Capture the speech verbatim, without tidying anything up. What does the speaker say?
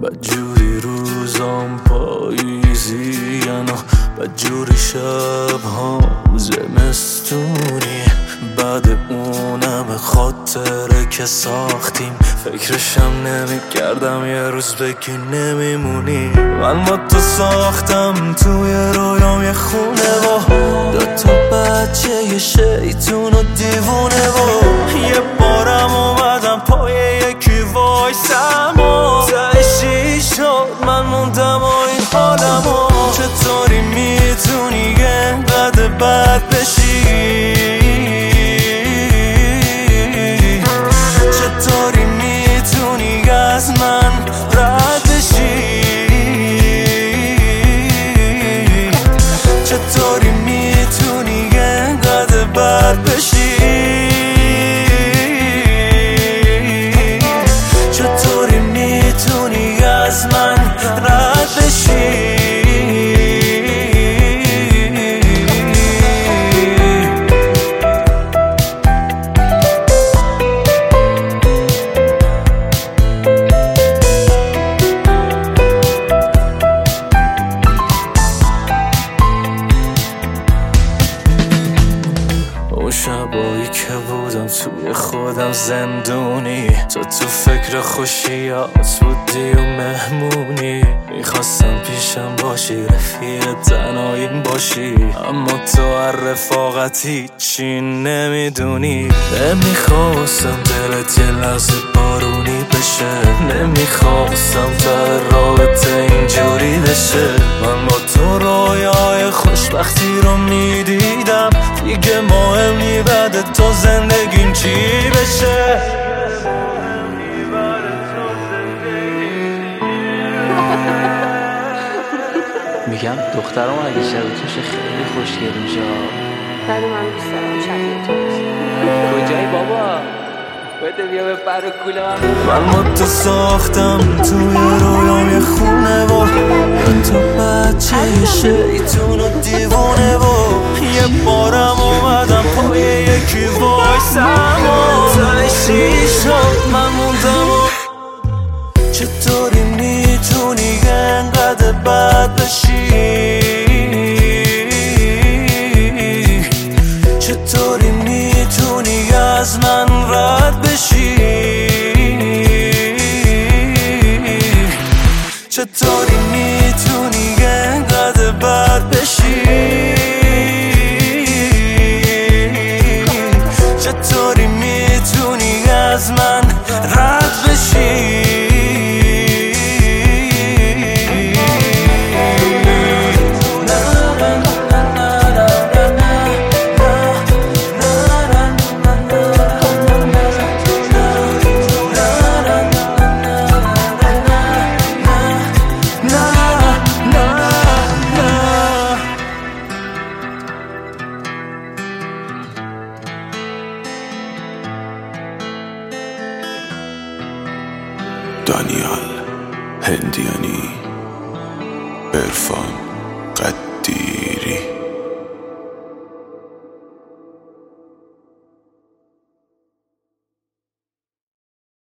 بدجوری روزام پاییزین و بدجوری شبهام زمستونی. بعد اونم خاطره که ساختیم فکرشم نمی کردم یه روز بگی نمیمونی. من با تو ساختم توی رویام یه خونه و دوتا بچه یه شیطون و دیوونه و یه بارم اومدم پای یکی وایسم و تهشی شد من موندم و این حالم و چطوری میتونی انقدر بد بشی؟ چطوری میتونی از من رد بشی؟ چطوری میتونی انقدر بد بشی؟ چطوری میتونی از من رد بشی؟ اون شبایی که بودم توی خودم زندونی، تو تو فکر خوشیات بودی و مهمونی. میخواستم پیشم باشی رفیق تنهاییم باشی، اما تو هر رفاقت هیچی نمیدونی. نمیخواستم دلت یه لحظه بارونی بشه، نمیخواستم تا رابطه اینجوری بشه. من با تو رویای خوشبختی رو میدیدم، دیگه مهم نی بعد تو زندگیم چی بشه. میگم دخترم اگه شبیه توشه خیلی خوشگل میشه. بعد من دوست دارم شبیه تو. کجایی بابا؟ بده بیا به پر و کوله من. من با تو ساختم توی رویام یه خونه و تو بچه یه شیطون و دیوونه و یه بارم اومدم پای یکی وایسم و تهشی شد من موندم و چطوری میتونی انقدر بد بشی؟ چطوری میتونی از من رد بشی؟ چطوری میتونی انقدر بد بشی؟ چطوری میتونی از من رد بشی؟ دانیال هندیانی، عرفان قدی.